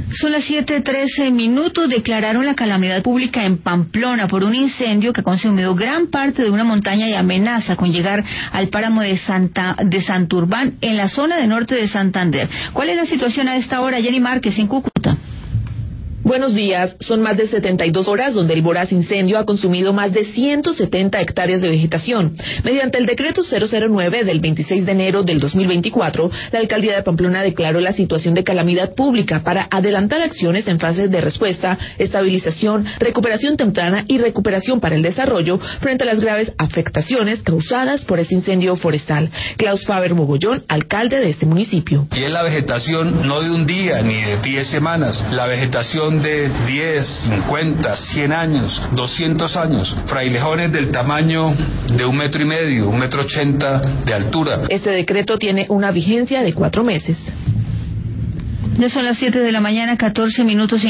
Son las 7:13. Declararon la calamidad pública en Pamplona por un incendio que ha consumido gran parte de una montaña y amenaza con llegar al páramo de Santurbán, en la zona de norte de Santander. ¿Cuál es la situación a esta hora? Jenny Márquez, en Cúcuta. Buenos días. Son más de 72 horas donde el voraz incendio ha consumido más de 170 hectáreas de vegetación. Mediante el decreto 009 del 26 de enero del 2024, la alcaldía de Pamplona declaró la situación de calamidad pública para adelantar acciones en fases de respuesta, estabilización, recuperación temprana y recuperación para el desarrollo frente a las graves afectaciones causadas por este incendio forestal. Klaus Faber Mogollón, alcalde de este municipio. Y es la vegetación no de un día ni de 10 semanas, la vegetación de 10, 50, 100 años, 200 años, frailejones del tamaño de 1,5 metros, 1,80 metros de altura. Este decreto tiene una vigencia de 4 meses. Ya son las 7 de la mañana, 14 minutos.